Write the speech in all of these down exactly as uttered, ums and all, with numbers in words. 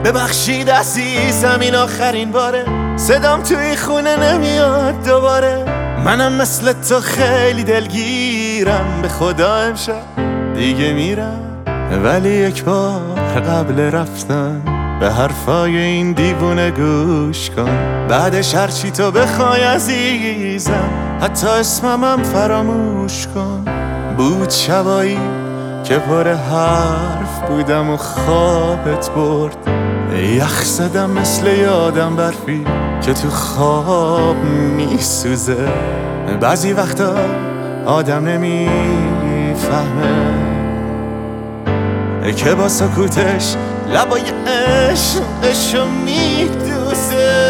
ببخشید عزیزم این آخرین باره، صدام توی خونه نمیاد دوباره. منم مثل تو خیلی دلگیرم، به خدا امشب دیگه میرم. ولی یک بار قبل رفتن به حرفای این دیوونه گوش کن. بعدش هرچی تو بخوای عزیزم، حتی اسممم فراموش کن. بود شبایی که پر حرف بودم و خوابت برد، یخ زدم مثل یادم برفی که تو خواب میسوزه. بعضی وقتا آدم نمیفهمه که با سکوتش لبای عشقشو میدوزه.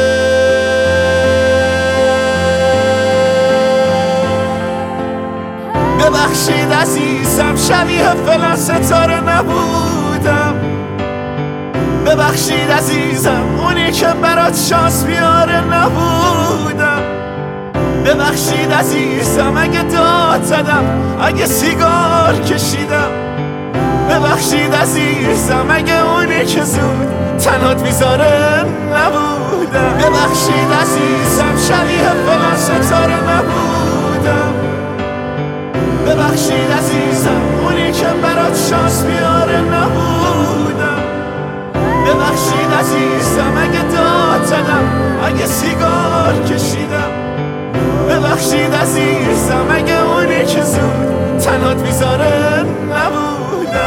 ببخشید عزیزم شبیه فلان ستاره نبودم. ببخشید عزیزم اونی که برات شانس بیاره نبودم. ببخشید عزیزم اگه داد زدم، اگه سیگار کشیدم. ببخشید عزیزم اگه اونی که زود تنهات میذاره نبودم. ببخشید عزیزم شبیه فلان ستاره نبودم. ببخشید عزیزم اونی که برات شانس بیاره نبودم. ببخشید عزیزم اگه داد زدم، اگه سیگار کشیدم. ببخشید عزیزم اگه اونی که زود تنهات میذاره نبودم.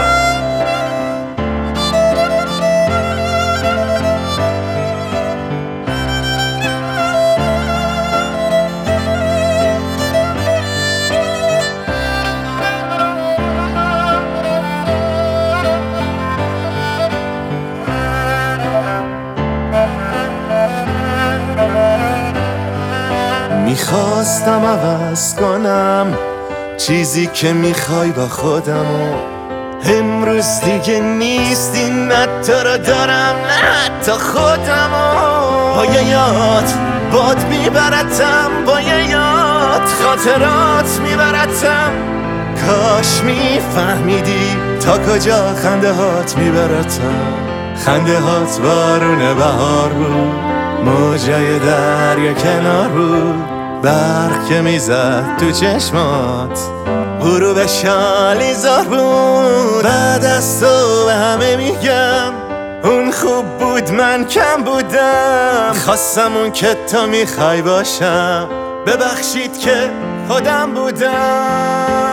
میخواستم عوض کنم چیزی که میخوای با خودم و امروز دیگه نیستی، نه تو رو دارم نه حتی خودم و با یه یاد باد میبرتم، با یه یاد خاطرات میبرتم. کاش میفهمیدی تا کجا خنده هات میبرتم. خنده هات بارون بهار بود، موجای دریا کنار بود، برق که میزد تو چشمات، غروب شالیزار بود. بعد از تو به همه میگم اون خوب بود من کم بودم. خواستم اون که تو میخوای باشم، ببخشید که خودم بودم.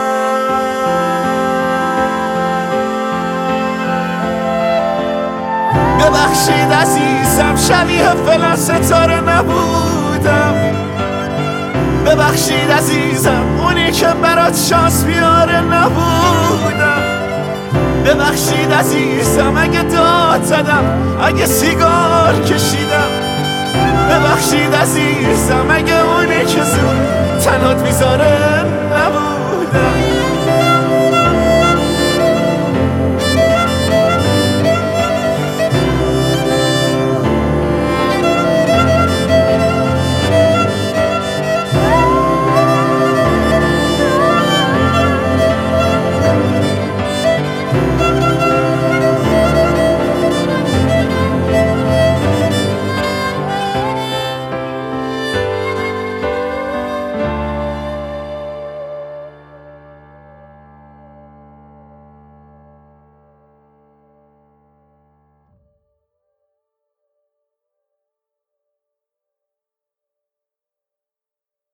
ببخشید عزیزم شبیه فلان ستاره نبودم. ببخشید عزیزم اونی که برات شانس بیاره نبودم. ببخشید عزیزم اگه داد زدم، اگه سیگار کشیدم. ببخشید عزیزم اگه اونی که زود تنهات میذاره نبودم.